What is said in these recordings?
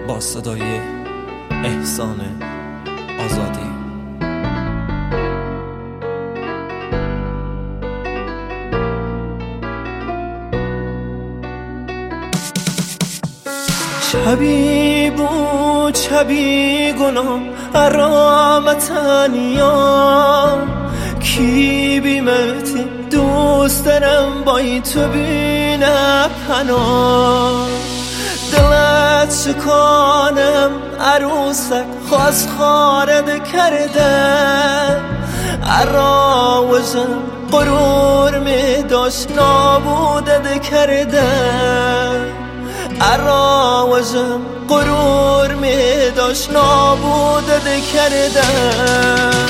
با صدای احسان آزادی. شبی بود شبی گناه ارامتنیا کی بیمتی دوست دارم بای تو بینم پناه دلت شکانم عروسک خواست خارد کردم عراوزم غرور می داشت نابودت کردم عراوزم غرور می داشت نابودت کردم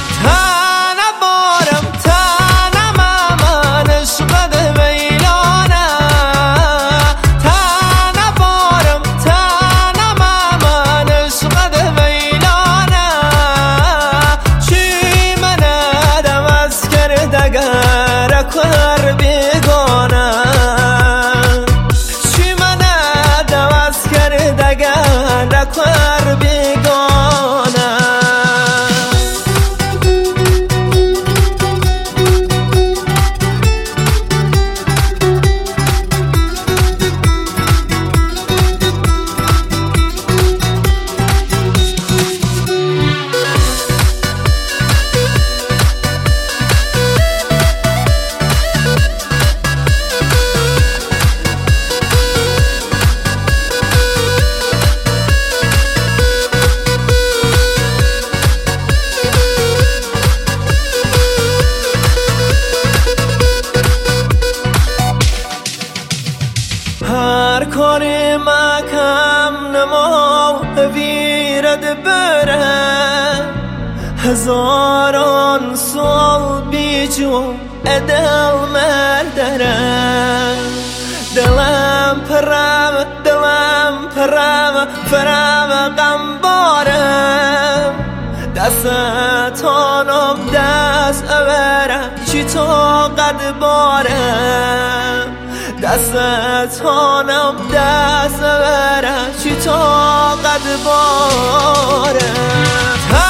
کار بیگانه چی من عوض کرد اگر کار بیگانه هر کاری مکم نما ویرد برم هزاران سال بیجو دل مردرم دلم پرم فرم غمبارم دستانم دست ابرم چی طاقت بارم دستانم دست برم چی طاقت بارم